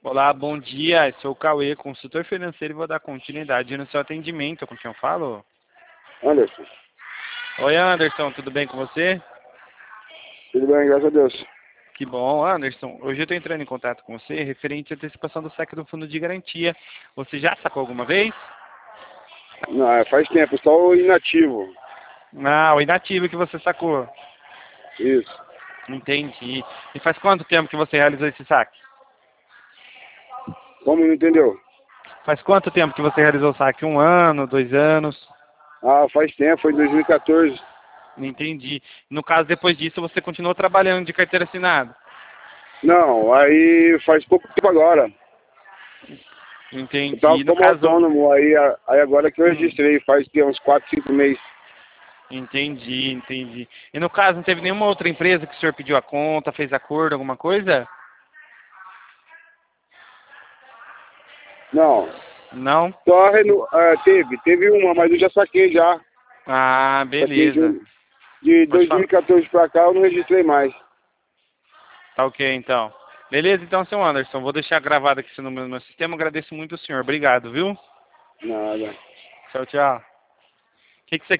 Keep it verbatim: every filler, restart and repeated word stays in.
Olá, bom dia. Eu sou o Cauê, consultor financeiro, e vou dar continuidade no seu atendimento. Com quem eu falo? Anderson, Oi, Anderson, tudo bem com você? tudo bem, graças a Deus. Que bom, Anderson. Hoje eu estou entrando em contato com você referente à antecipação do saque do fundo de garantia. Você já sacou alguma vez? Não, é, faz tempo, só o inativo. Ah, o inativo que você sacou. Isso. Entendi. E faz quanto tempo que você realizou esse saque? Como não entendeu? Faz quanto tempo que você realizou o saque? Um ano, dois anos? Ah, faz tempo, foi em dois mil e quatorze. Entendi. No caso, depois disso, você continuou trabalhando de carteira assinada? Não, aí faz pouco tempo agora. Eu tava Entendi. No como caso... autônomo, aí, aí agora que eu Hum. registrei, faz que, uns quatro, cinco meses. Entendi, entendi. E no caso, não teve nenhuma outra empresa que o senhor pediu a conta, fez acordo, alguma coisa? Não, Não? só reno... ah, teve, teve uma, mas eu já saquei já. Ah, Saquei beleza. de, de Pode falar. dois mil e quatorze pra cá eu não registrei mais. Tá ok, então. Beleza, então, seu Anderson. Vou deixar gravado aqui seu número no meu sistema. Agradeço muito o senhor. Obrigado, viu? Nada. Tchau, tchau. O que, que você